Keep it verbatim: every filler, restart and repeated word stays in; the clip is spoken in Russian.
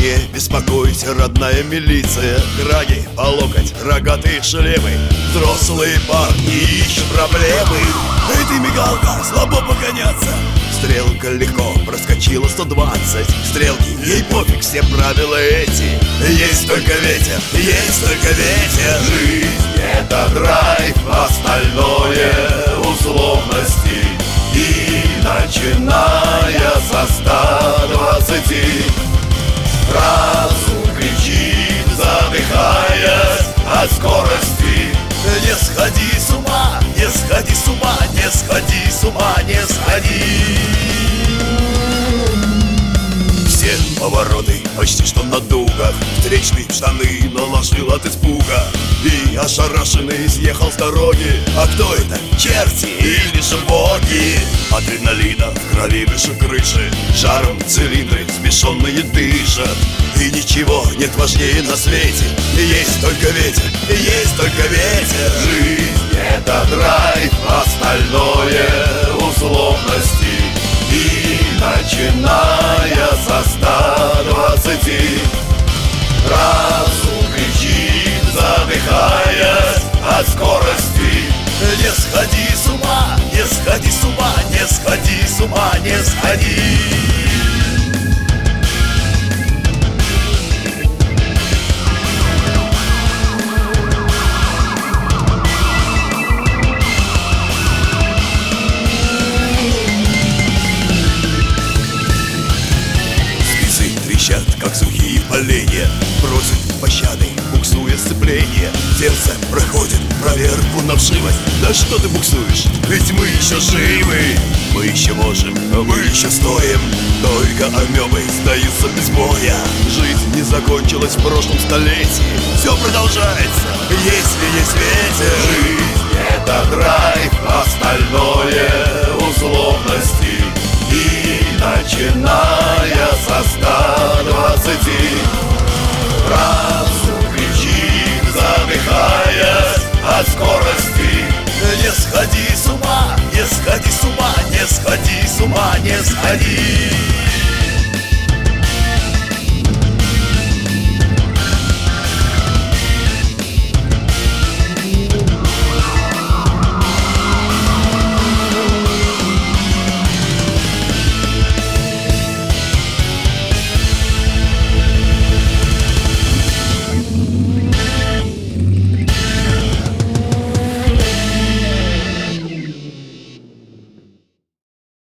Не беспокойся, родная милиция. Краги по локоть, рогатые шлемы. Взрослые парни ищут проблемы. Эй, мигалка, слабо погоняться. Стрелка легко проскочила сто двадцать. Стрелки, ей пофиг, все правила эти. Есть только ветер, есть только ветер. Жизнь — это драйв, остальное условности. И начиная со ста двадцати разум кричит, задыхаясь от скорости. Не сходи с ума, не сходи с ума, не сходи с ума, не сходи. Все повороты почти что на дугах. Встречные штаны наложил от испуга. И ошарашенный съехал с дороги. А кто это? Черти или же боги? Адреналина в крови выше крыши. Жаром цилиндры взбешенные дышат. И ничего нет важнее на свете. Есть только ветер, есть только ветер. Жизнь — это драйв, остальное условности. И начиная со ста двадцати разум кричит, задыхаясь от скорости. Не сходи с ума, не сходи с ума, не сходи с ума, не сходи. Как сухие поленья, просят пощады, буксуя сцепление. Сердце проходит проверку на вшивость. Да что ты буксуешь, ведь мы еще живы. Мы еще можем, мы еще стоим. Только амебы сдаются без боя. Жизнь не закончилась в прошлом столетии. Все продолжается, если есть ветер. Жизнь — это драйв, остальное условности. И начиная со ста двадцати разум кричит, задыхаясь от скорости. Не сходи с ума, не сходи с ума, не сходи с ума, не сходи.